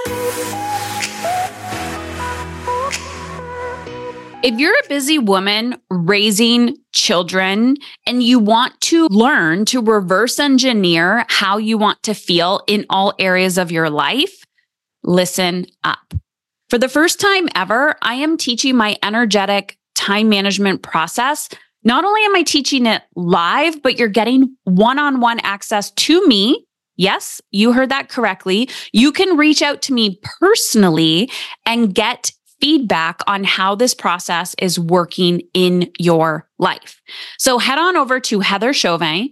If you're a busy woman raising children and you want to learn to reverse engineer how you want to feel in all areas of your life, listen up. For the first time ever, I am teaching my energetic time management process. Not only am I teaching it live, but you're getting one-on-one access to me. Yes, you heard that correctly. You can reach out to me personally and get feedback on how this process is working in your life. So head on over to Heather Chauvin,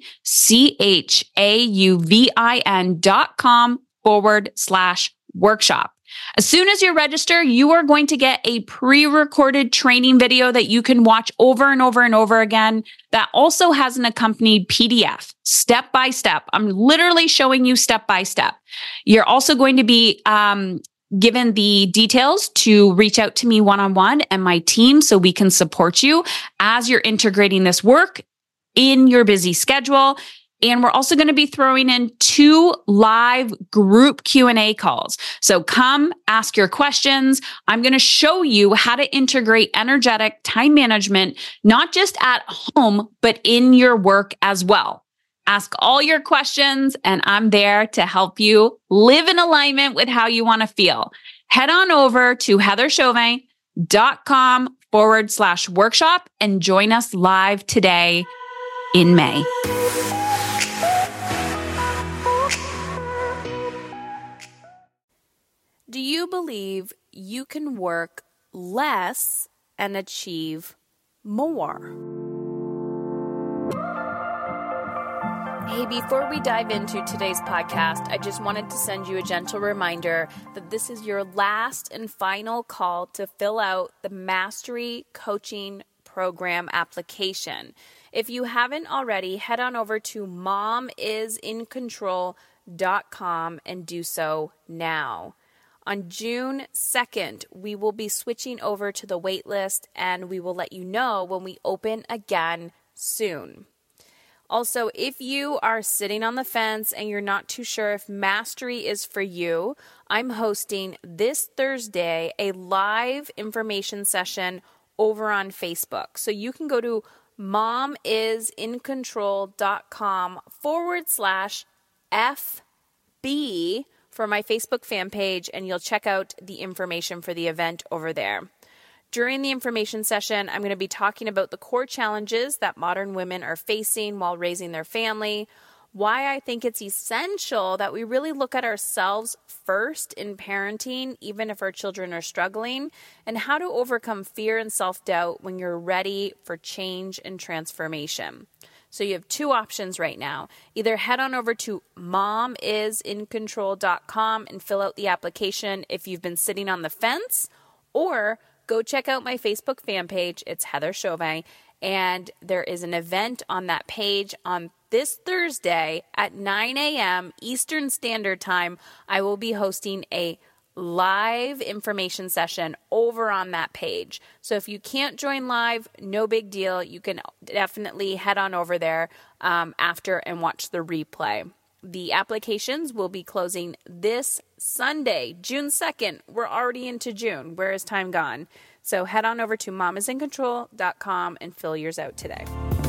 CHAUVIN.com/workshop. As soon as you register, you are going to get a pre-recorded training video that you can watch over and over and over again. That also has an accompanied PDF, step by step. I'm literally showing you step by step. You're also going to be given the details to reach out to me one-on-one and my team so we can support you as you're integrating this work in your busy schedule. And we're also going to be throwing in 2 live group Q&A calls. So come ask your questions. I'm going to show you how to integrate energetic time management, not just at home, but in your work as well. Ask all your questions, and I'm there to help you live in alignment with how you want to feel. Head on over to heatherchauvin.com/workshop and join us live today in May. Do you believe you can work less and achieve more? Hey, before we dive into today's podcast, I just wanted to send you a gentle reminder that this is your last and final call to fill out the Mastery Coaching Program application. If you haven't already, head on over to momisincontrol.com and do so now. On June 2nd, we will be switching over to the waitlist, and we will let you know when we open again soon. Also, if you are sitting on the fence and you're not too sure if Mastery is for you, I'm hosting this Thursday a live information session over on Facebook. So you can go to momisincontrol.com/FB for my Facebook fan page, and you'll check out the information for the event over there. During the information session, I'm going to be talking about the core challenges that modern women are facing while raising their family, why I think it's essential that we really look at ourselves first in parenting, even if our children are struggling, and how to overcome fear and self-doubt when you're ready for change and transformation. So you have 2 options right now. Either head on over to momisincontrol.com and fill out the application if you've been sitting on the fence, or go check out my Facebook fan page. It's Heather Chauvin, and there is an event on that page on this Thursday at 9 a.m. Eastern Standard Time. I will be hosting a live information session over on that page. So if you can't join live, no big deal. You can definitely head on over there after and watch the replay. The applications will be closing this Sunday, June 2nd. We're already into June. Where has time gone? So head on over to momisincontrol.com and fill yours out today.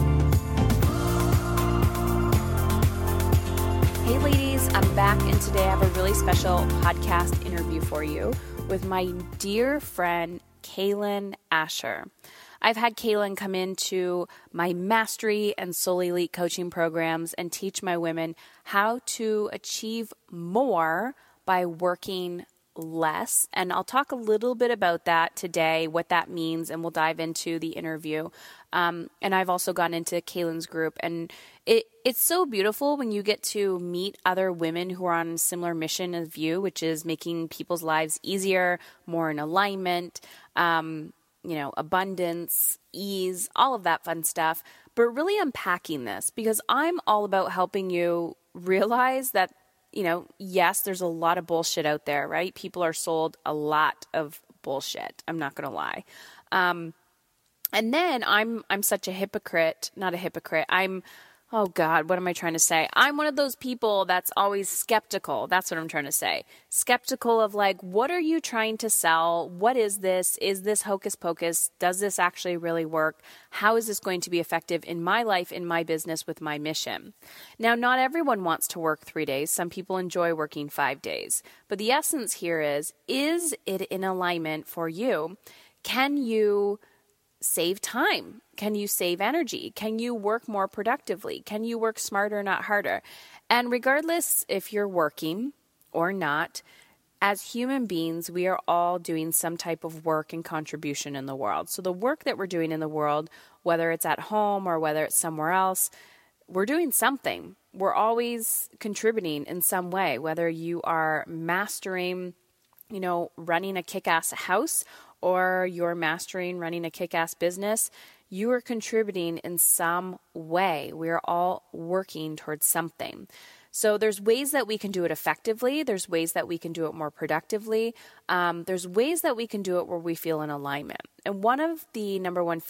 Hey ladies, I'm back, and today I have a really special podcast interview for you with my dear friend, Kaylin Asher. I've had Kaylin come into my Mastery and Soul Elite coaching programs and teach my women how to achieve more by working less. And I'll talk a little bit about that today, what that means, and we'll dive into the interview. And I've also gone into Kaylin's group, and it's so beautiful when you get to meet other women who are on a similar mission as you, which is making people's lives easier, more in alignment, abundance, ease, all of that fun stuff, but really unpacking this, because I'm all about helping you realize that, yes, there's a lot of bullshit out there, right? People are sold a lot of bullshit. I'm not going to lie. And then I'm such a hypocrite, not a hypocrite. I'm Oh God, what am I trying to say? I'm one of those people that's always skeptical. That's what I'm trying to say. Skeptical of like, what are you trying to sell? What is this? Is this hocus pocus? Does this actually really work? How is this going to be effective in my life, in my business, with my mission? Now, not everyone wants to work 3 days. Some people enjoy working 5 days. But the essence here is it in alignment for you? Can you save time? Can you save energy? Can you work more productively? Can you work smarter, not harder? And regardless if you're working or not, as human beings, we are all doing some type of work and contribution in the world. So the work that we're doing in the world, whether it's at home or whether it's somewhere else, we're doing something. We're always contributing in some way, whether you are mastering, running a kick-ass house, or you're mastering running a kick-ass business, you are contributing in some way. We're all working towards something. So there's ways that we can do it effectively. There's ways that we can do it more productively. There's ways that we can do it where we feel in alignment. And one of the one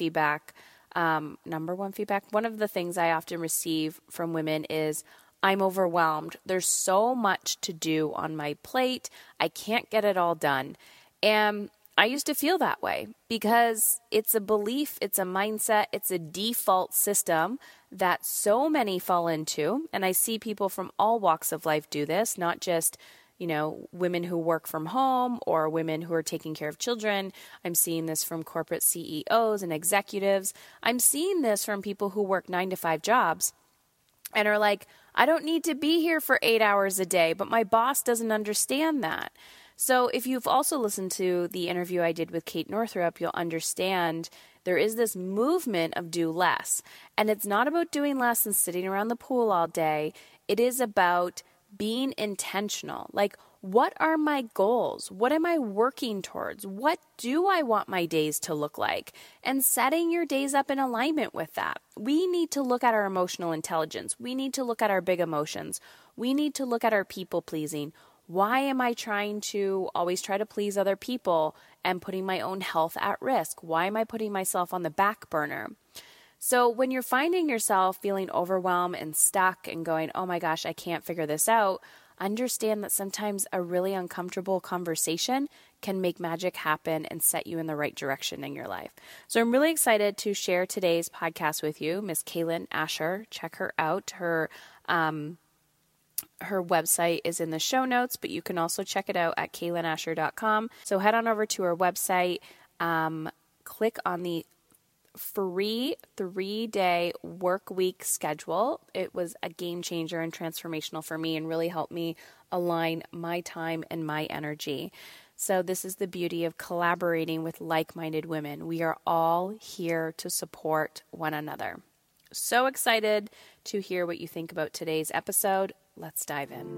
of the things I often receive from women is, I'm overwhelmed. There's so much to do on my plate. I can't get it all done. And I used to feel that way because it's a belief, it's a mindset, it's a default system that so many fall into. And I see people from all walks of life do this, not just, women who work from home or women who are taking care of children. I'm seeing this from corporate CEOs and executives. I'm seeing this from people who work 9-to-5 jobs and are like, I don't need to be here for 8 hours a day, but my boss doesn't understand that. So if you've also listened to the interview I did with Kate Northrup, you'll understand there is this movement of do less. And it's not about doing less and sitting around the pool all day. It is about being intentional. Like, what are my goals? What am I working towards? What do I want my days to look like? And setting your days up in alignment with that. We need to look at our emotional intelligence. We need to look at our big emotions. We need to look at our people pleasing. Why am I trying to always try to please other people and putting my own health at risk? Why am I putting myself on the back burner? So when you're finding yourself feeling overwhelmed and stuck and going, oh my gosh, I can't figure this out, understand that sometimes a really uncomfortable conversation can make magic happen and set you in the right direction in your life. So I'm really excited to share today's podcast with you, Miss Kaylin Asher. Check her out. Her website is in the show notes, but you can also check it out at kaylinasher.com. So head on over to her website, click on the free 3-day work week schedule. It was a game changer and transformational for me and really helped me align my time and my energy. So this is the beauty of collaborating with like-minded women. We are all here to support one another. So excited to hear what you think about today's episode. Let's dive in.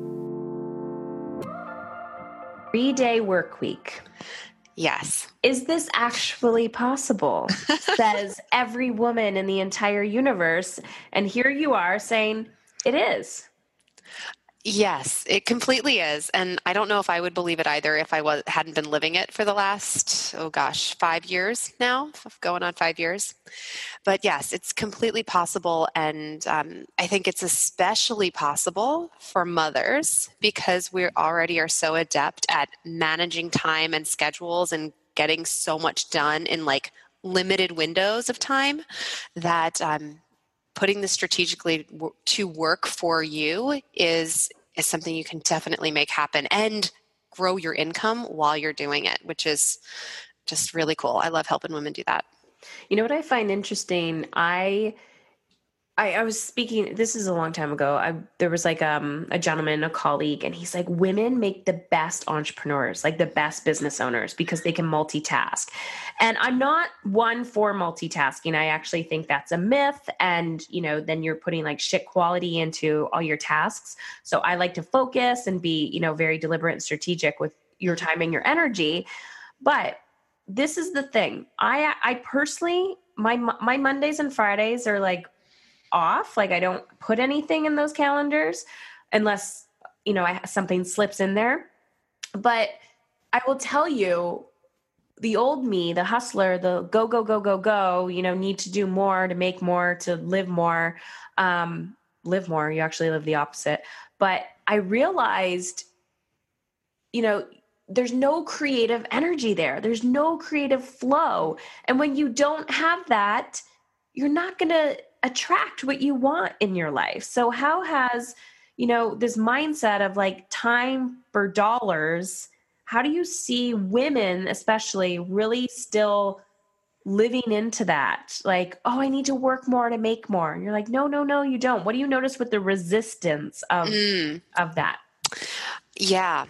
3-day work week. Yes. Is this actually possible? Says every woman in the entire universe. And here you are saying it is. Yes, it completely is. And I don't know if I would believe it either if I hadn't been living it for the last, 5 years now, going on 5 years. But yes, it's completely possible. And I think it's especially possible for mothers because we already are so adept at managing time and schedules and getting so much done in like limited windows of time that putting this strategically to work for you is something you can definitely make happen and grow your income while you're doing it, which is just really cool. I love helping women do that. You know what I find interesting? I was speaking, this is a long time ago. There was like a gentleman, a colleague, and he's like, women make the best entrepreneurs, like the best business owners because they can multitask. And I'm not one for multitasking. I actually think that's a myth. And, then you're putting like shit quality into all your tasks. So I like to focus and be, very deliberate and strategic with your time and your energy. But this is the thing. I personally, my Mondays and Fridays are like off. Like I don't put anything in those calendars unless, something slips in there. But I will tell you the old me, the hustler, the go, go, go, go, go, need to do more, to make more, to live more. Live more. You actually live the opposite. But I realized, there's no creative energy there. There's no creative flow. And when you don't have that, you're not going to attract what you want in your life. So how has, this mindset of like time for dollars, how do you see women especially really still living into that? Like, oh, I need to work more to make more. And you're like, no, you don't. What do you notice with the resistance of that? Yeah.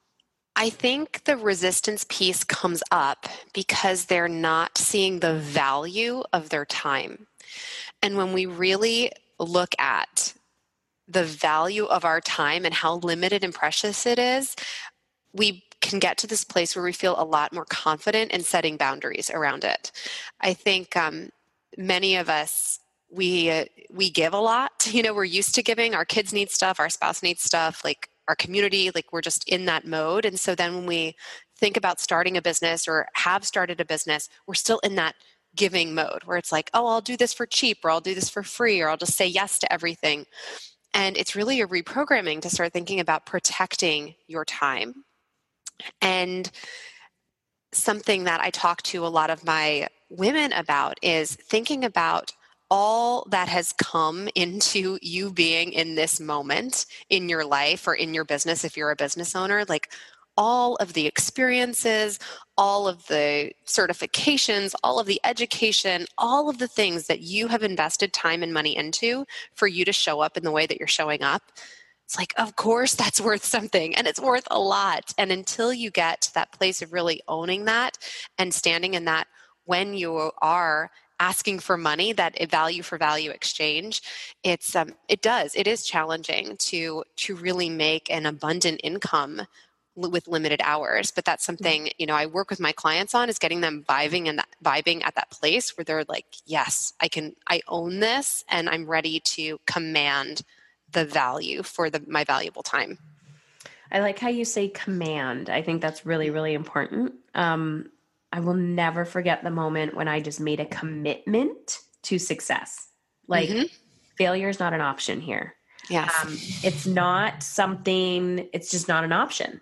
I think the resistance piece comes up because they're not seeing the value of their time. And when we really look at the value of our time and how limited and precious it is, we can get to this place where we feel a lot more confident in setting boundaries around it. I think many of us, we give a lot. We're used to giving. Our kids need stuff. Our spouse needs stuff. Like our community, like we're just in that mode. And so then when we think about starting a business or have started a business, we're still in that giving mode where it's like, oh, I'll do this for cheap, or I'll do this for free, or I'll just say yes to everything. And it's really a reprogramming to start thinking about protecting your time. And something that I talk to a lot of my women about is thinking about all that has come into you being in this moment in your life or in your business if you're a business owner, like all of the experiences, all of the certifications, all of the education, all of the things that you have invested time and money into for you to show up in the way that you're showing up. It's like, of course, that's worth something, and it's worth a lot. And until you get to that place of really owning that and standing in that when you are asking for money, that value for value exchange, it is challenging to really make an abundant income with limited hours. But that's something, I work with my clients on, is getting them vibing at that place where they're like, yes, I own this, and I'm ready to command the value for my valuable time. I like how you say command. I think that's really, really important. I will never forget the moment when I just made a commitment to success. Like failure is not an option here. Yes. It's not something, it's just not an option.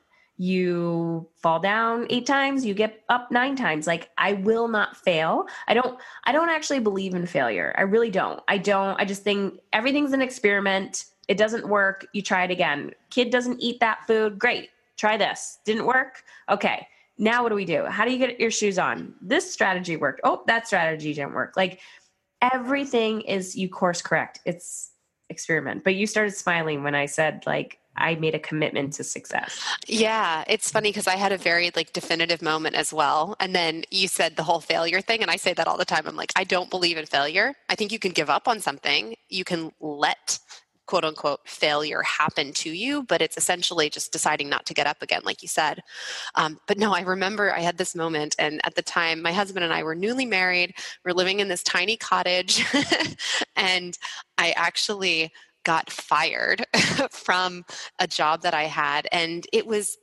You fall down 8 times, you get up 9 times. Like, I will not fail. I don't actually believe in failure. I really don't. I just think everything's an experiment. It doesn't work. You try it again. Kid doesn't eat that food. Great. Try this. Didn't work. Okay. Now what do we do? How do you get your shoes on? This strategy worked. Oh, that strategy didn't work. Like, everything is, you course correct. It's experiment. But you started smiling when I said, like, I made a commitment to success. Yeah, it's funny because I had a very definitive moment as well. And then you said the whole failure thing. And I say that all the time. I'm like, I don't believe in failure. I think you can give up on something. You can let quote unquote failure happen to you, but it's essentially just deciding not to get up again, like you said. But no, I remember I had this moment, and at the time my husband and I were newly married. We're living in this tiny cottage and I actually got fired from a job that I had. And it was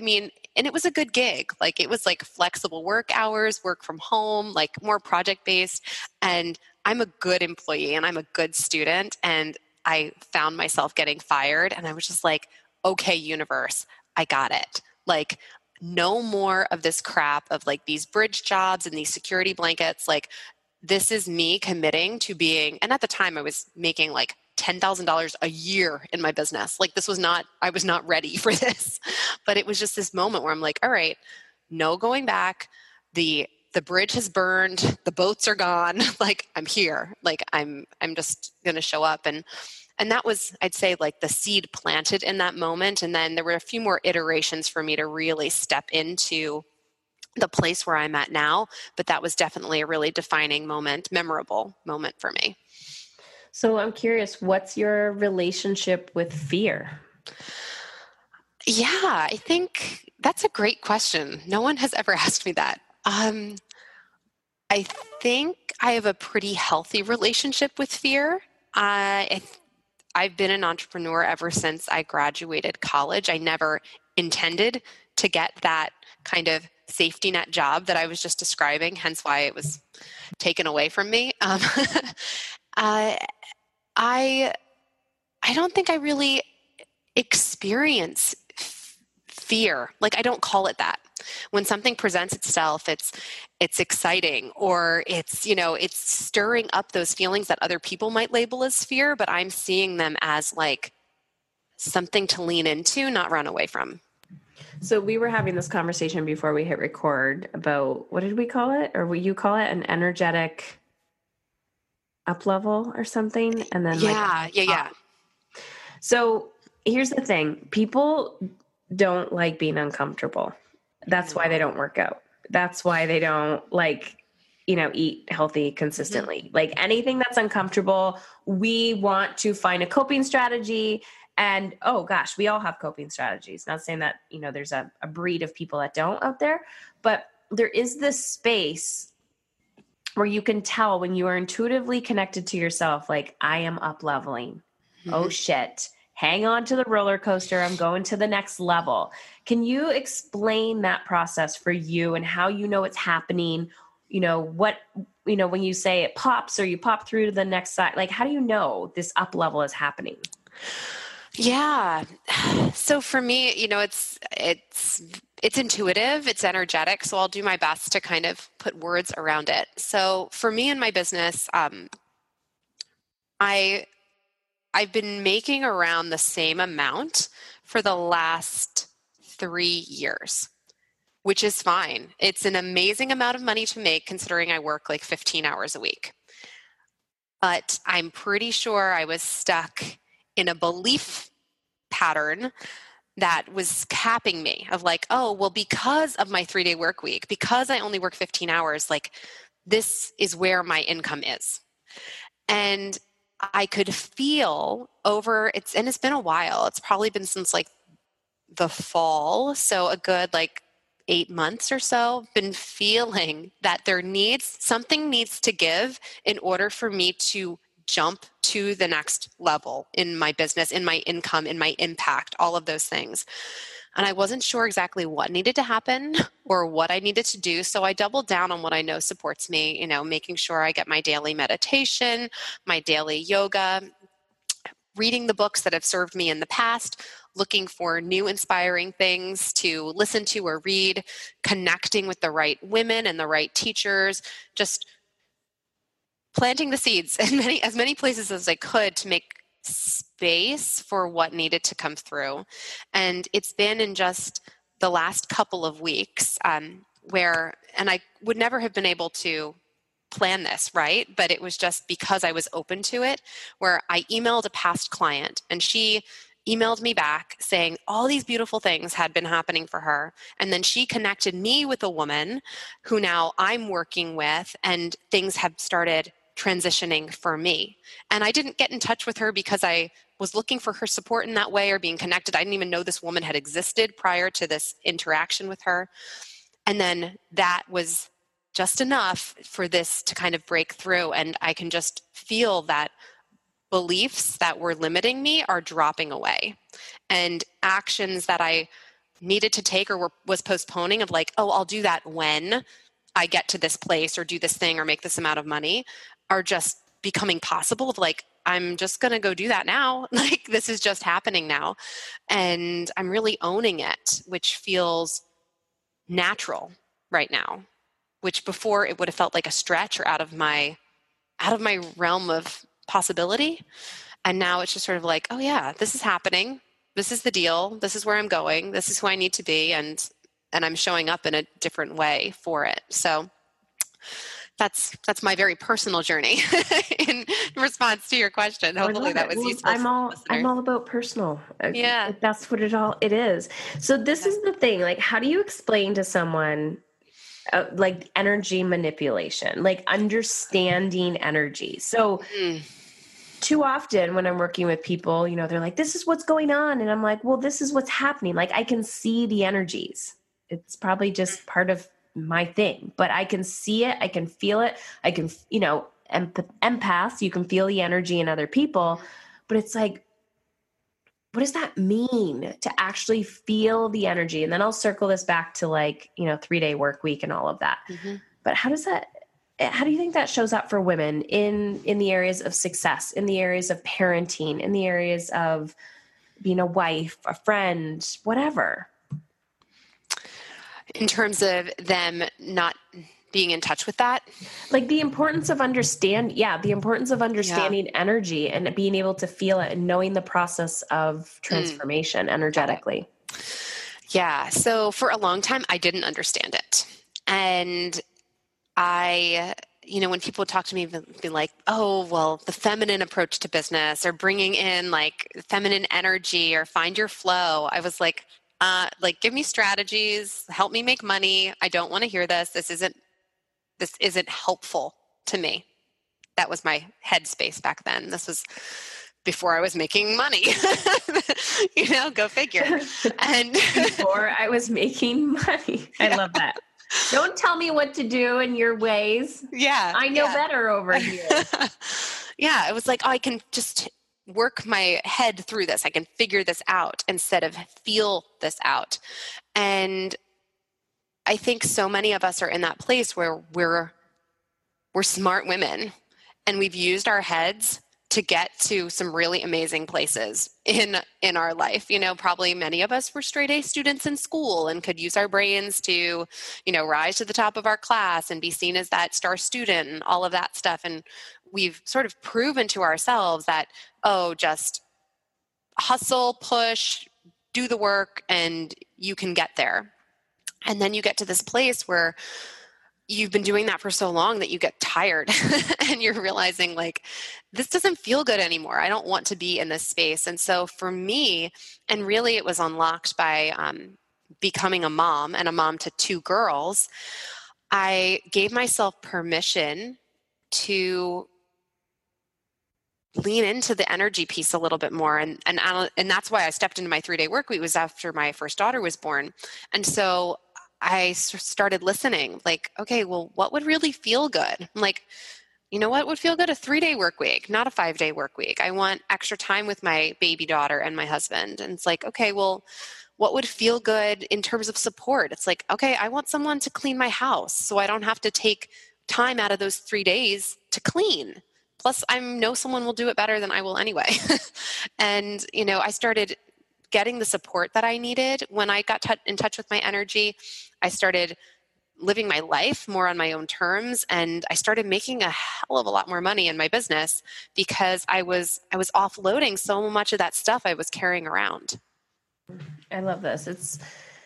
a good gig. Like, it was like flexible work hours, work from home, like more project based. And I'm a good employee and I'm a good student. And I found myself getting fired, and I was just like, okay, universe, I got it. Like, no more of this crap of like these bridge jobs and these security blankets. Like, this is me committing to being, and at the time I was making like $10,000 a year in my business. Like, I was not ready for this, but it was just this moment where I'm like, all right, no going back. The bridge has burned. The boats are gone. Like, I'm here. Like, I'm just going to show up. And that was, I'd say, like the seed planted in that moment. And then there were a few more iterations for me to really step into the place where I'm at now. But that was definitely a really defining moment, memorable moment for me. So I'm curious, what's your relationship with fear? Yeah, I think that's a great question. No one has ever asked me that. I think I have a pretty healthy relationship with fear. I've been an entrepreneur ever since I graduated college. I never intended to get that kind of safety net job that I was just describing, hence why it was taken away from me. I don't think I really experience fear. Like, I don't call it that. When something presents itself, it's exciting, or it's stirring up those feelings that other people might label as fear, but I'm seeing them as like something to lean into, not run away from. So we were having this conversation before we hit record about, what did we call it? Or will you call it an energetic up level or something? And then yeah. So here's the thing. People don't like being uncomfortable. That's why they don't work out. That's why they don't eat healthy consistently. Mm-hmm. Like anything that's uncomfortable, we want to find a coping strategy. And oh gosh, we all have coping strategies. Not saying that, there's a breed of people that don't out there, but there is this space where you can tell when you are intuitively connected to yourself, like, I am up leveling. Mm-hmm. Oh shit. Hang on to the roller coaster. I'm going to the next level. Can you explain that process for you and how you know it's happening? When you say it pops or you pop through to the next side, like, how do you know this up level is happening? Yeah. So for me, it's intuitive, it's energetic. So I'll do my best to kind of put words around it. So for me in my business, I've been making around the same amount for the last 3 years, which is fine. It's an amazing amount of money to make considering I work like 15 hours a week. But I'm pretty sure I was stuck in a belief pattern that was capping me of like, oh, well, because of my 3-day work week, because I only work 15 hours, like this is where my income is. And I could feel it's been a while. It's probably been since like the fall. So a good 8 months or so, been feeling that something needs to give in order for me to jump to the next level in my business, in my income, in my impact, all of those things. And I wasn't sure exactly what needed to happen or what I needed to do. So I doubled down on what I know supports me, making sure I get my daily meditation, my daily yoga, reading the books that have served me in the past, looking for new inspiring things to listen to or read, connecting with the right women and the right teachers, just planting the seeds in as many places as I could to make space for what needed to come through. And it's been in just the last couple of weeks and I would never have been able to plan this, right? But it was just because I was open to it, where I emailed a past client and she emailed me back saying all these beautiful things had been happening for her. And then she connected me with a woman who now I'm working with, and things have started transitioning for me. And I didn't get in touch with her because I was looking for her support in that way or being connected. I didn't even know this woman had existed prior to this interaction with her. And then that was just enough for this to kind of break through. And I can just feel that beliefs that were limiting me are dropping away. And actions that I needed to take or was postponing of like, oh, I'll do that when I get to this place or do this thing or make this amount of money, are just becoming possible of like, I'm just going to go do that now. Like, this is just happening now. And I'm really owning it, which feels natural right now, which before it would have felt like a stretch or out of my realm of possibility. And now it's just sort of like, oh yeah, this is happening. This is the deal. This is where I'm going. This is who I need to be. And I'm showing up in a different way for it. So that's my very personal journey in response to your question. Hopefully that was useful. I'm all about personal. Yeah. That's what it is. So this is the thing, like, how do you explain to someone like energy manipulation, like understanding energy? So too often when I'm working with people, they're like, this is what's going on. And I'm like, well, this is what's happening. Like, I can see the energies. It's probably just part of my thing, but I can see it. I can feel it. I can, empaths, you can feel the energy in other people, but it's like, what does that mean to actually feel the energy? And then I'll circle this back to 3-day work week and all of that. Mm-hmm. But how do you think that shows up for women in the areas of success, in the areas of parenting, in the areas of being a wife, a friend, whatever? In terms of them not being in touch with that? Like the importance of understanding energy and being able to feel it and knowing the process of transformation energetically. Yeah. So for a long time, I didn't understand it. And when people talk to me, be like, oh, well, the feminine approach to business or bringing in like feminine energy or find your flow. I was like, give me strategies, help me make money. I don't want to hear this. This isn't helpful to me. That was my headspace back then. This was before I was making money, go figure. And before I was making money. I love that. Don't tell me what to do in your ways. Yeah. I know better over here. Yeah. It was like, I can just work my head through this. I can figure this out instead of feel this out. And I think so many of us are in that place where we're smart women and we've used our heads to get to some really amazing places in our life. Probably many of us were straight A students in school and could use our brains to, rise to the top of our class and be seen as that star student and all of that stuff. And we've sort of proven to ourselves that, just hustle, push, do the work, and you can get there. And then you get to this place where you've been doing that for so long that you get tired and you're realizing like, this doesn't feel good anymore. I don't want to be in this space. And so for me, and really it was unlocked by becoming a mom and a mom to 2 girls, I gave myself permission to lean into the energy piece a little bit more. And that's why I stepped into my 3-day work week was after my first daughter was born. And so I started listening like, okay, well, what would really feel good? I'm like, what would feel good? A 3-day work week, not a 5-day work week. I want extra time with my baby daughter and my husband. And it's like, okay, well, what would feel good in terms of support? It's like, okay, I want someone to clean my house so I don't have to take time out of those 3 days to clean. Plus, I know someone will do it better than I will anyway. And, I started getting the support that I needed when I got in touch with my energy. I started living my life more on my own terms, and I started making a hell of a lot more money in my business because I was offloading so much of that stuff I was carrying around. I love this.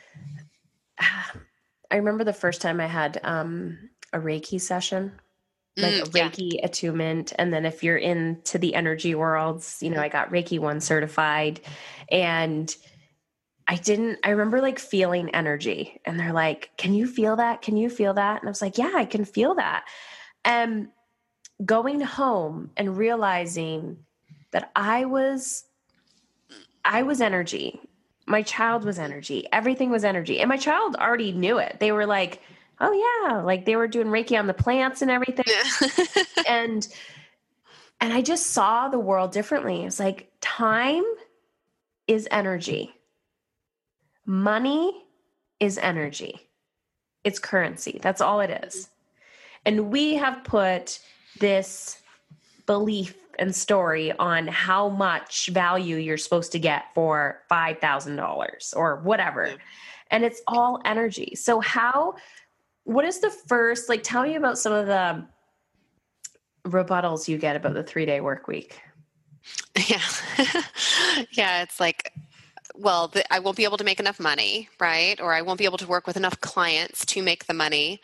I remember the first time I had a Reiki session, like a Reiki attunement. And then if you're into the energy worlds, I got Reiki 1 certified, and I remember like feeling energy, and they're like, can you feel that? Can you feel that? And I was like, yeah, I can feel that. And going home and realizing that I was energy. My child was energy. Everything was energy. And my child already knew it. They were like, oh yeah. Like they were doing Reiki on the plants and everything. and I just saw the world differently. It's like time is energy. Money is energy. It's currency. That's all it is. And we have put this belief and story on how much value you're supposed to get for $5,000 or whatever. Yeah. And it's all energy. So what is the first, tell me about some of the rebuttals you get about the 3-day work week. Yeah. Yeah. It's like, well, I won't be able to make enough money, right? Or I won't be able to work with enough clients to make the money.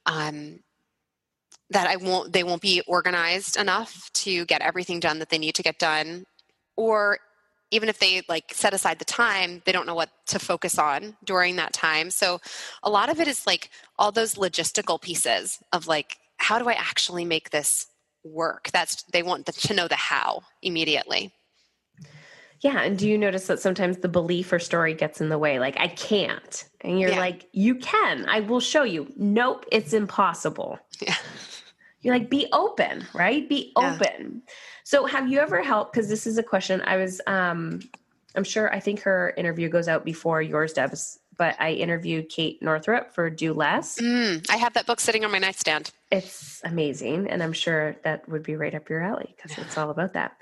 That they won't be organized enough to get everything done that they need to get done. Or even if they set aside the time, they don't know what to focus on during that time. So a lot of it is all those logistical pieces of how do I actually make this work? They want to know the how immediately. Yeah. And do you notice that sometimes the belief or story gets in the way? I can't. And you're like, you can. I will show you. Nope, it's impossible. Yeah. You're be open, right? Be open. So have you ever helped, because this is a question I I'm sure, I think her interview goes out before yours, Debs, but I interviewed Kate Northrup for Do Less. I have that book sitting on my nightstand. It's amazing. And I'm sure that would be right up your alley because it's all about that.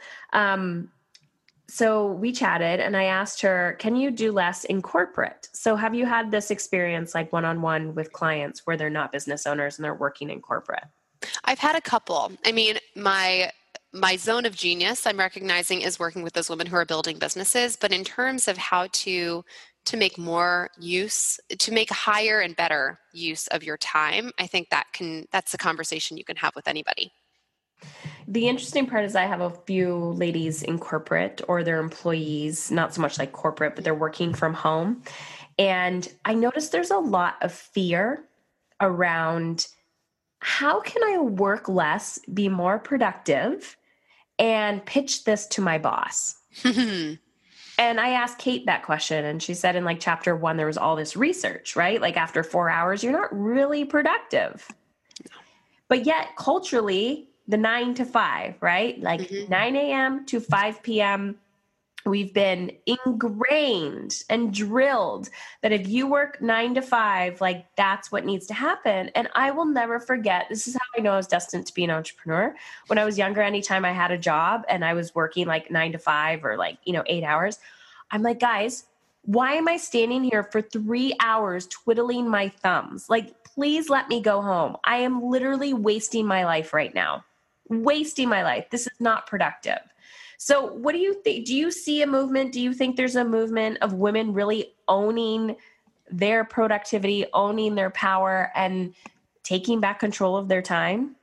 So we chatted and I asked her, can you do less in corporate? So have you had this experience like one-on-one with clients where they're not business owners and they're working in corporate? I've had a couple. I mean, my zone of genius I'm recognizing is working with those women who are building businesses. But in terms of how to make more use, to make higher and better use of your time, I think that's a conversation you can have with anybody. The interesting part is I have a few ladies in corporate or their employees, not so much like corporate, but they're working from home. And I noticed there's a lot of fear around how can I work less, be more productive, and pitch this to my boss? And I asked Kate that question, and she said in like chapter 1, there was all this research, right? Like after 4 hours, you're not really productive. But yet culturally, the 9 to 5, right? Like 9 a.m. to 5 p.m., we've been ingrained and drilled that if you work 9 to 5, like that's what needs to happen. And I will never forget, this is how I know I was destined to be an entrepreneur. When I was younger, anytime I had a job and I was working like 9 to 5 or like, 8 hours, I'm like, guys, why am I standing here for 3 hours twiddling my thumbs? Like, please let me go home. I am literally wasting my life right now. Wasting my life. This is not productive. So what do you think? Do you see a movement? Do you think there's a movement of women really owning their productivity, owning their power, and taking back control of their time?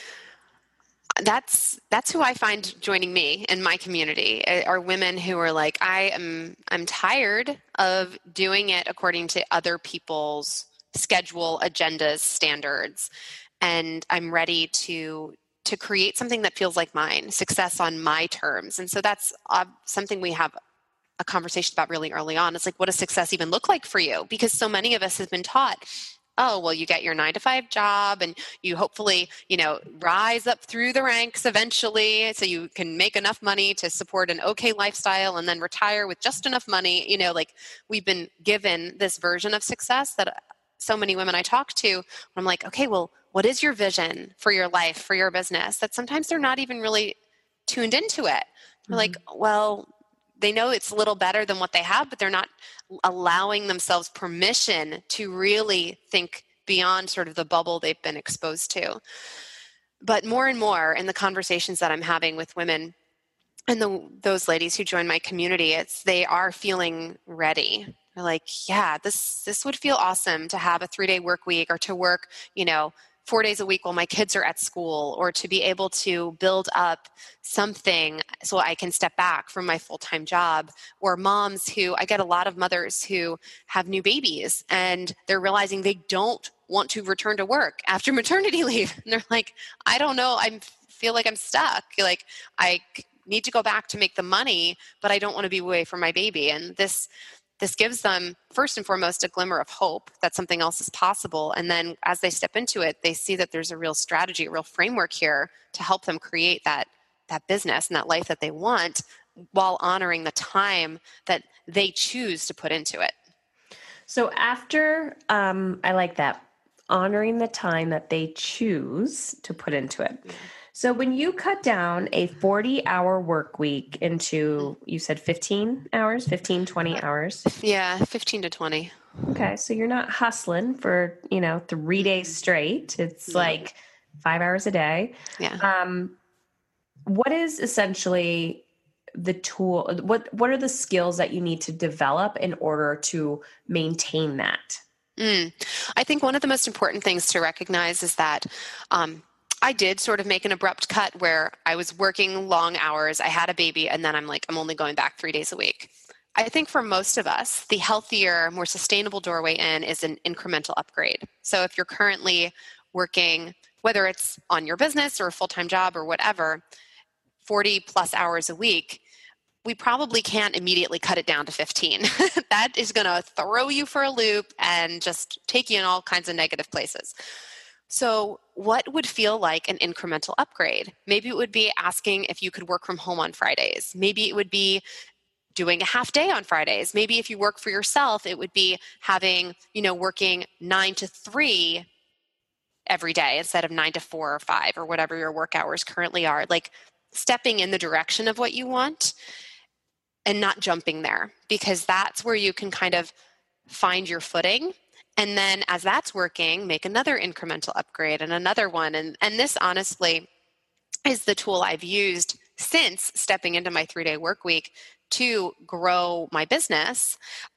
That's who I find joining me in my community are women who are like, I'm tired of doing it according to other people's schedule, agendas, standards, and I'm ready to create something that feels like mine, success on my terms. And so that's something we have a conversation about really early on. It's like, what does success even look like for you? Because so many of us have been taught, oh, well, you get your 9 to 5 job and you hopefully, rise up through the ranks eventually so you can make enough money to support an okay lifestyle and then retire with just enough money. Like we've been given this version of success that so many women I talk to, I'm like, okay, well, what is your vision for your life, for your business? That sometimes they're not even really tuned into it. They're like, well, they know it's a little better than what they have, but they're not allowing themselves permission to really think beyond sort of the bubble they've been exposed to. But more and more in the conversations that I'm having with women and those ladies who join my community, they are feeling ready. They're like, yeah, this would feel awesome to have a 3-day work week or to work, 4 days a week while my kids are at school, or to be able to build up something so I can step back from my full-time job. Or moms I get a lot of mothers who have new babies and they're realizing they don't want to return to work after maternity leave. And they're like, I don't know, I feel like I'm stuck. Like I need to go back to make the money, but I don't want to be away from my baby. And this gives them, first and foremost, a glimmer of hope that something else is possible. And then as they step into it, they see that there's a real strategy, a real framework here to help them create that business and that life that they want while honoring the time that they choose to put into it. So after, I like that, honoring the time that they choose to put into it. So when you cut down a 40-hour work week into, you said 15 hours, 15, 20 hours? Yeah, 15 to 20. Okay, so you're not hustling for, 3 days straight. It's like 5 hours a day. Yeah. What is essentially the tool? What are the skills that you need to develop in order to maintain that? I think one of the most important things to recognize is that I did sort of make an abrupt cut where I was working long hours. I had a baby, and then I'm only going back 3 days a week. I think for most of us, the healthier, more sustainable doorway in is an incremental upgrade. So if you're currently working, whether it's on your business or a full-time job or whatever, 40 plus hours a week, we probably can't immediately cut it down to 15. That is going to throw you for a loop and just take you in all kinds of negative places. So what would feel like an incremental upgrade? Maybe it would be asking if you could work from home on Fridays. Maybe it would be doing a half day on Fridays. Maybe if you work for yourself, it would be having, working 9 to 3 every day instead of 9 to 4 or 5 or whatever your work hours currently are. Like stepping in the direction of what you want and not jumping there, because that's where you can kind of find your footing. And then as that's working, make another incremental upgrade and another one. And this honestly is the tool I've used since stepping into my 3-day work week to grow my business.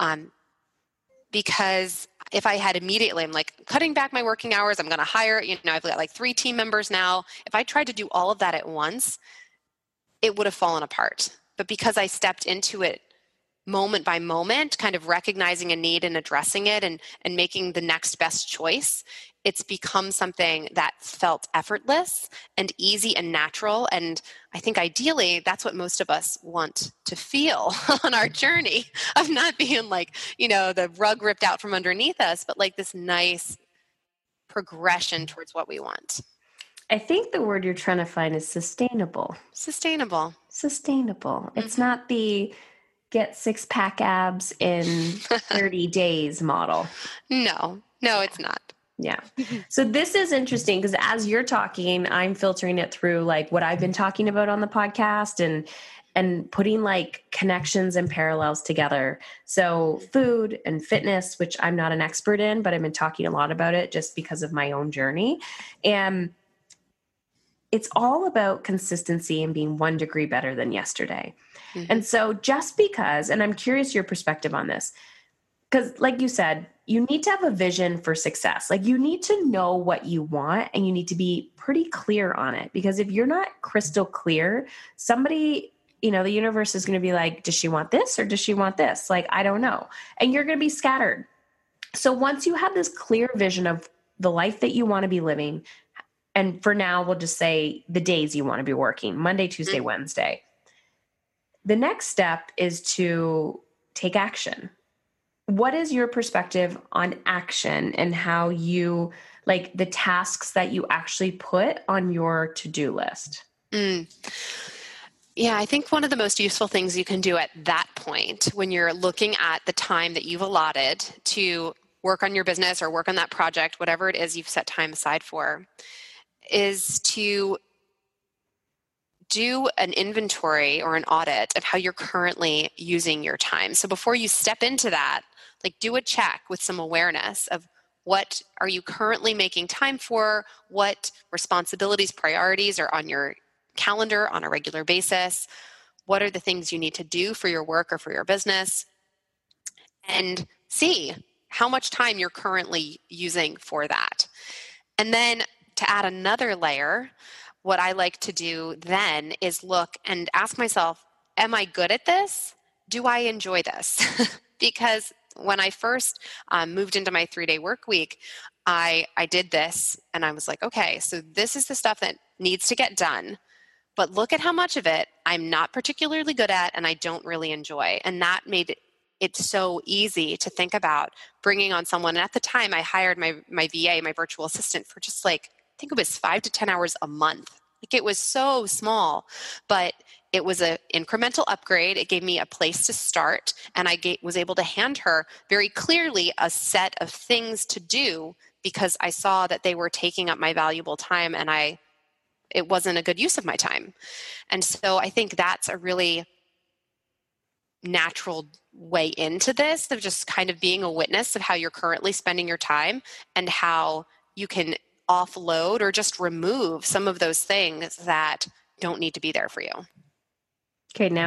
Because if I had immediately, I'm like cutting back my working hours, I'm going to hire, I've got like 3 team members now. If I tried to do all of that at once, it would have fallen apart. But because I stepped into it moment by moment, kind of recognizing a need and addressing it and making the next best choice, it's become something that felt effortless and easy and natural. And I think ideally that's what most of us want to feel on our journey of not being like, the rug ripped out from underneath us, but like this nice progression towards what we want. I think the word you're trying to find is sustainable. Sustainable. Mm-hmm. It's not the get 6-pack abs in 30 days model. No, it's not. Yeah. So this is interesting because as you're talking, I'm filtering it through like what I've been talking about on the podcast and putting like connections and parallels together. So food and fitness, which I'm not an expert in, but I've been talking a lot about it just because of my own journey. And it's all about consistency and being 1 degree better than yesterday. Mm-hmm. And so just because, and I'm curious your perspective on this, because like you said, you need to have a vision for success. Like you need to know what you want and you need to be pretty clear on it. Because if you're not crystal clear, somebody, the universe is going to be like, does she want this or does she want this? Like, I don't know. And you're going to be scattered. So once you have this clear vision of the life that you want to be living, and for now, we'll just say the days you want to be working, Monday, Tuesday, mm-hmm. Wednesday. The next step is to take action. What is your perspective on action and how you, like the tasks that you actually put on your to-do list? Yeah, I think one of the most useful things you can do at that point when you're looking at the time that you've allotted to work on your business or work on that project, whatever it is you've set time aside for, is to do an inventory or an audit of how you're currently using your time. So before you step into that, like do a check with some awareness of what are you currently making time for, what responsibilities, priorities are on your calendar on a regular basis, what are the things you need to do for your work or for your business, and see how much time you're currently using for that. And then to add another layer, what I like to do then is look and ask myself, am I good at this? Do I enjoy this? Because when I first moved into my 3-day work week, I did this and I was like, okay, so this is the stuff that needs to get done, but look at how much of it I'm not particularly good at and I don't really enjoy. And that made it so easy to think about bringing on someone. And at the time I hired my VA, my virtual assistant, for just like, I think it was 5 to 10 hours a month. Like it was so small, but it was an incremental upgrade. It gave me a place to start, and I was able to hand her very clearly a set of things to do because I saw that they were taking up my valuable time and it wasn't a good use of my time. And so I think that's a really natural way into this, of just kind of being a witness of how you're currently spending your time and how you can offload or just remove some of those things that don't need to be there for you. Okay, now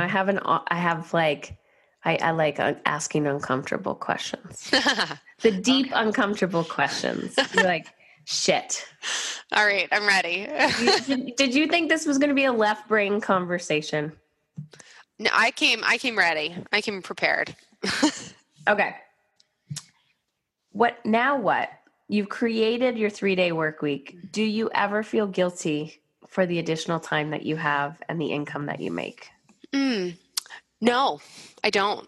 I like asking uncomfortable questions. The deep, uncomfortable questions. You're like, shit. All right, I'm ready. Did you think this was going to be a left brain conversation? No, I came ready. I came prepared. Okay. What? You've created your 3-day work week. Do you ever feel guilty for the additional time that you have and the income that you make? No, I don't.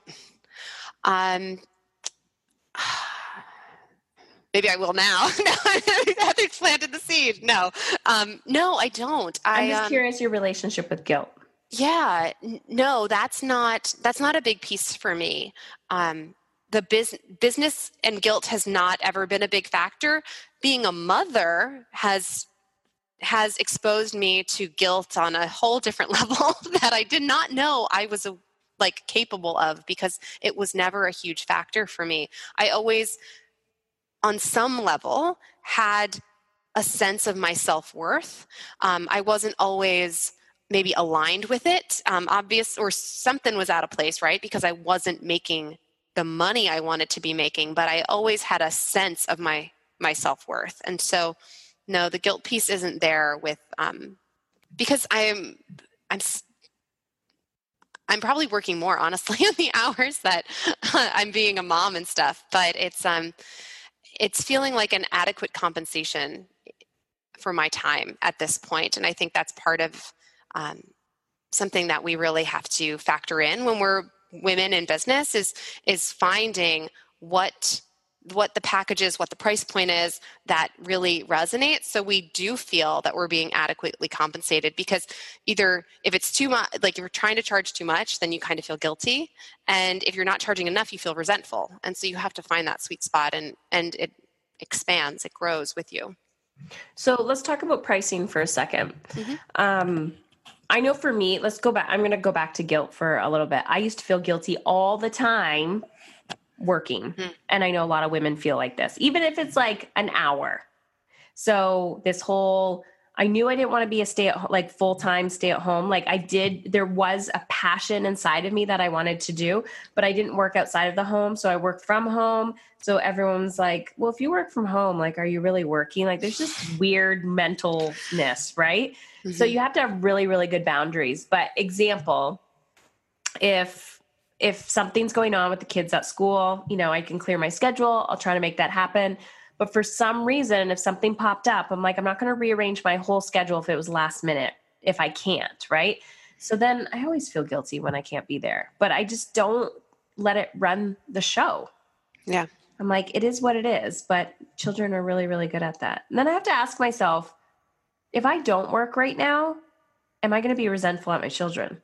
Maybe I will now. I've planted the seed. No, I don't. I'm just curious your relationship with guilt. No, that's not a big piece for me. The business and guilt has not ever been a big factor. Being a mother has exposed me to guilt on a whole different level that I did not know I was capable of, because it was never a huge factor for me. I always, on some level, had a sense of my self-worth. I wasn't always maybe aligned with it, obvious, or something was out of place, right? Because I wasn't making the money I wanted to be making, but I always had a sense of my self-worth. And so, no, the guilt piece isn't there with, because I'm probably working more, honestly, in the hours that I'm being a mom and stuff, but it's feeling like an adequate compensation for my time at this point. And I think that's part of something that we really have to factor in when we're women in business is finding what the package is, what the price point is that really resonates, so we do feel that we're being adequately compensated. Because either if it's too much, like if you're trying to charge too much, then you kind of feel guilty, and if you're not charging enough, you feel resentful. And so you have to find that sweet spot, and it expands, it grows with you. So let's talk about pricing for a second. I know for me, I'm going to go back to guilt for a little bit. I used to feel guilty all the time working. And I know a lot of women feel like this, even if it's like an hour. So I knew I didn't want to be a full-time stay at home. There was a passion inside of me that I wanted to do, but I didn't work outside of the home. So I worked from home. So everyone's like, well, if you work from home, are you really working? There's just weird mentalness, right? So you have to have really, really good boundaries. But example, if something's going on with the kids at school, I can clear my schedule. I'll try to make that happen. But for some reason, if something popped up, I'm like, I'm not going to rearrange my whole schedule if it was last minute, if I can't, right? So then I always feel guilty when I can't be there, but I just don't let it run the show. Yeah. I'm like, it is what it is, but children are really, really good at that. And then I have to ask myself, if I don't work right now, am I going to be resentful at my children?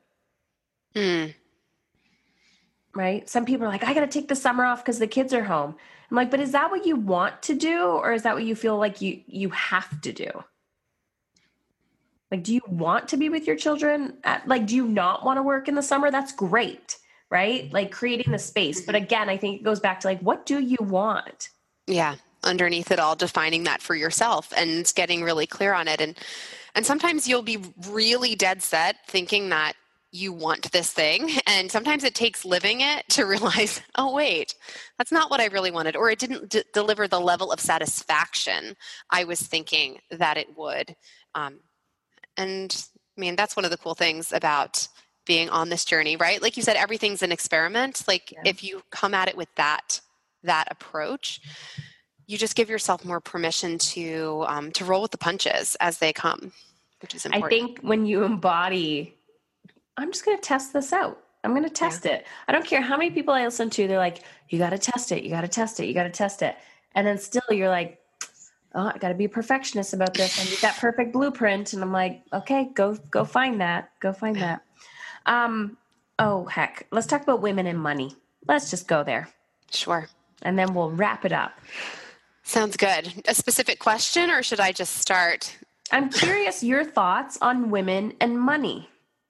Right? Some people are like, I got to take the summer off because the kids are home. I'm like, but is that what you want to do? Or is that what you feel like you have to do? Do you want to be with your children? Do you not want to work in the summer? That's great, right? Creating the space. But again, I think it goes back to what do you want? Yeah. Underneath it all, defining that for yourself and getting really clear on it. And sometimes you'll be really dead set thinking that you want this thing. And sometimes it takes living it to realize, oh, wait, that's not what I really wanted. Or it didn't deliver the level of satisfaction I was thinking that it would. And I mean, that's one of the cool things about being on this journey, right? Like you said, everything's an experiment. If you come at it with that approach, you just give yourself more permission to roll with the punches as they come, which is important. I think when you embody, I'm just going to test this out. I'm going to test it. I don't care how many people I listen to. They're like, you got to test it. You got to test it. You got to test it. And then still you're like, oh, I got to be a perfectionist about this. I need that perfect blueprint. And I'm like, okay, go find that. Go find that. Oh, heck. Let's talk about women and money. Let's just go there. Sure. And then we'll wrap it up. Sounds good. A specific question, or should I just start? I'm curious your thoughts on women and money.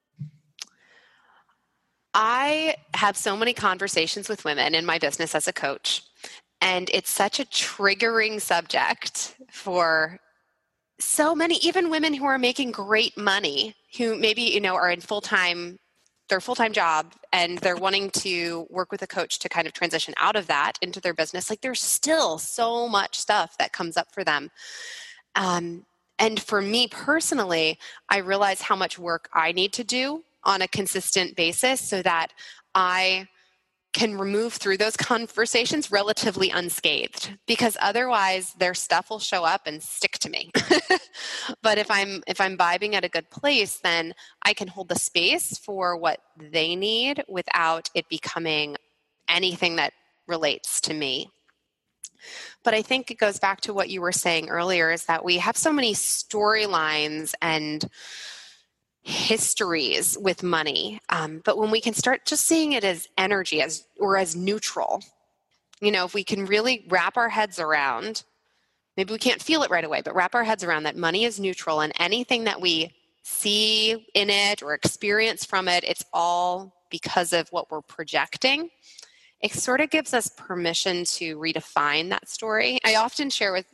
I have so many conversations with women in my business as a coach, and it's such a triggering subject for so many, even women who are making great money, who maybe, are in their full-time job, and they're wanting to work with a coach to kind of transition out of that into their business. There's still so much stuff that comes up for them. And for me personally, I realize how much work I need to do on a consistent basis so that I can remove through those conversations relatively unscathed, because otherwise their stuff will show up and stick to me. But if I'm vibing at a good place, then I can hold the space for what they need without it becoming anything that relates to me. But I think it goes back to what you were saying earlier, is that we have so many storylines and histories with money. But when we can start just seeing it as energy, as neutral, if we can really wrap our heads around, maybe we can't feel it right away, but wrap our heads around that money is neutral, and anything that we see in it or experience from it, it's all because of what we're projecting. It sort of gives us permission to redefine that story. I often share with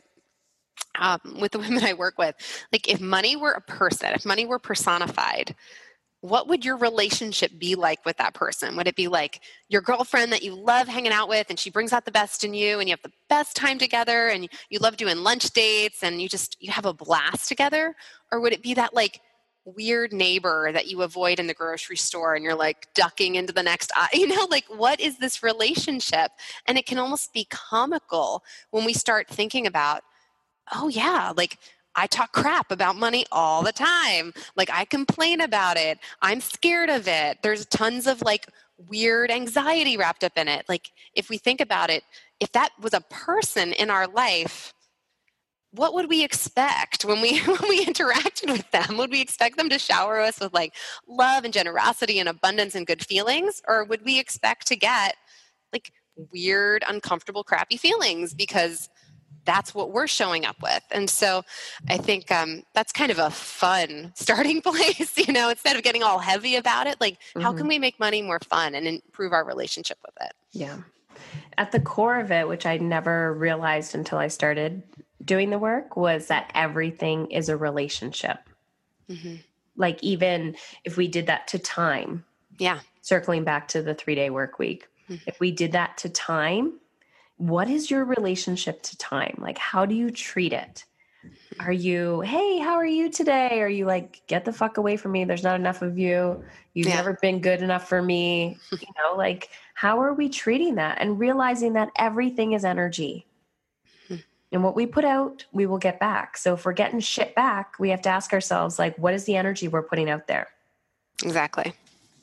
the women I work with, like, if money were a person, if money were personified, what would your relationship be like with that person? Would it be like your girlfriend that you love hanging out with and she brings out the best in you and you have the best time together and you love doing lunch dates and you have a blast together? Or would it be that like weird neighbor that you avoid in the grocery store and you're like ducking into the next aisle? Like, what is this relationship? And it can almost be comical when we start thinking about, oh yeah, like I talk crap about money all the time. Like I complain about it. I'm scared of it. There's tons of like weird anxiety wrapped up in it. Like if we think about it, if that was a person in our life, what would we expect when we interacted with them? Would we expect them to shower us with like love and generosity and abundance and good feelings? Or would we expect to get like weird, uncomfortable, crappy feelings because that's what we're showing up with? And so I think that's kind of a fun starting place, instead of getting all heavy about it, like how can we make money more fun and improve our relationship with it? Yeah. At the core of it, which I never realized until I started doing the work, was that everything is a relationship. Mm-hmm. Like even if we did that to time, circling back to the 3-day work week, if we did that to time, what is your relationship to time? Like, how do you treat it? Are you, hey, how are you today? Are you like, get the fuck away from me? There's not enough of you. You've never been good enough for me. Like, how are we treating that? And realizing that everything is energy. And what we put out, we will get back. So if we're getting shit back, we have to ask ourselves, like, what is the energy we're putting out there? Exactly.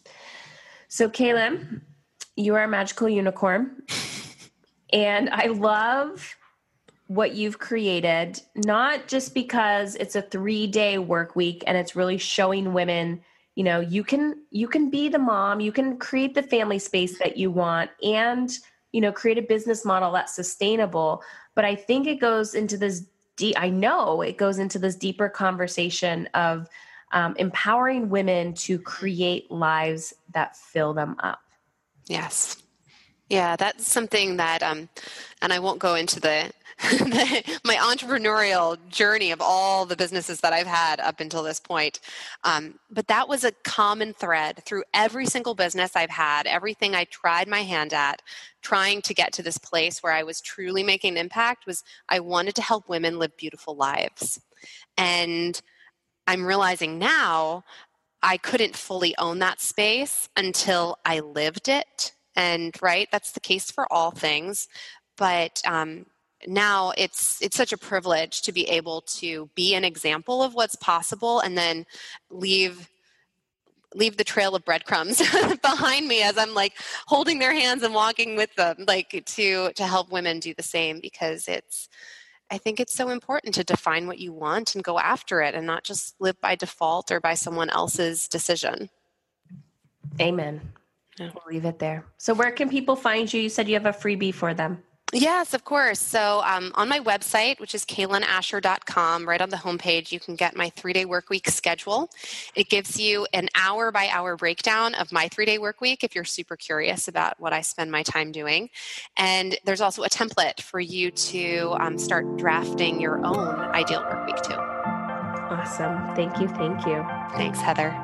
So Kaylin, you are a magical unicorn. And I love what you've created, not just because it's a 3-day work week and it's really showing women, you can be the mom, you can create the family space that you want and, create a business model that's sustainable. But I think it goes into this deeper conversation of empowering women to create lives that fill them up. Yes. Yeah, that's something that, and I won't go into my entrepreneurial journey of all the businesses that I've had up until this point. But that was a common thread through every single business I've had, everything I tried my hand at, trying to get to this place where I was truly making an impact, was I wanted to help women live beautiful lives. And I'm realizing now I couldn't fully own that space until I lived it. And that's the case for all things. But now it's such a privilege to be able to be an example of what's possible and then leave the trail of breadcrumbs behind me as I'm like holding their hands and walking with them, like to help women do the same, because I think it's so important to define what you want and go after it and not just live by default or by someone else's decision. Amen. Yeah. We'll leave it there. So where can people find you? You said you have a freebie for them. Yes, of course. So on my website, which is kaylinasher.com, right on the homepage, you can get my 3-day work week schedule. It gives you an hour-by-hour breakdown of my 3-day work week if you're super curious about what I spend my time doing. And there's also a template for you to start drafting your own ideal work week too. Awesome. Thank you. Thanks, Heather.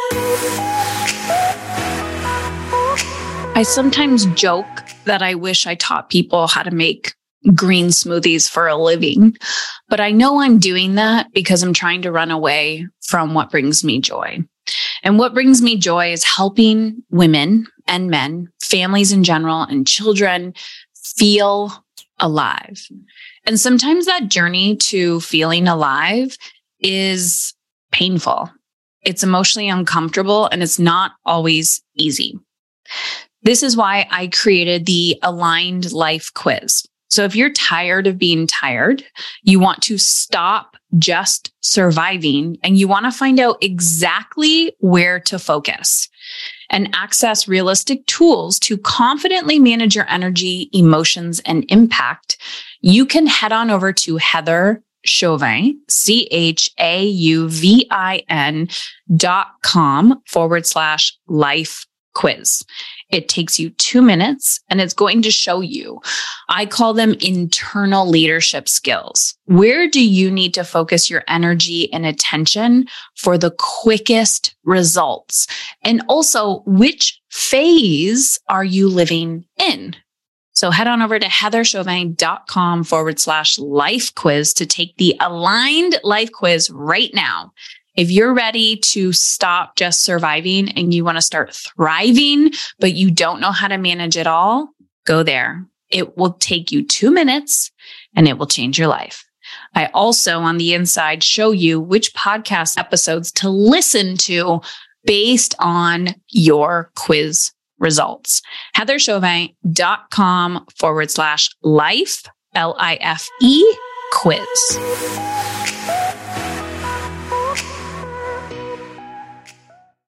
I sometimes joke that I wish I taught people how to make green smoothies for a living, but I know I'm doing that because I'm trying to run away from what brings me joy. And what brings me joy is helping women and men, families in general, and children feel alive. And sometimes that journey to feeling alive is painful. It's emotionally uncomfortable, and it's not always easy. This is why I created the Aligned Life Quiz. So if you're tired of being tired, you want to stop just surviving, and you want to find out exactly where to focus and access realistic tools to confidently manage your energy, emotions, and impact, you can head on over to Heather Chauvin, CHAUVIN.com/life quiz. It takes you 2 minutes, and it's going to show you, I call them internal leadership skills. Where do you need to focus your energy and attention for the quickest results? And also, which phase are you living in? So head on over to heatherchauvin.com/life quiz to take the Aligned Life Quiz right now. If you're ready to stop just surviving and you want to start thriving, but you don't know how to manage it all, go there. It will take you 2 minutes and it will change your life. I also, on the inside, show you which podcast episodes to listen to based on your quiz results. heatherchauvin.com/life, LIFE quiz.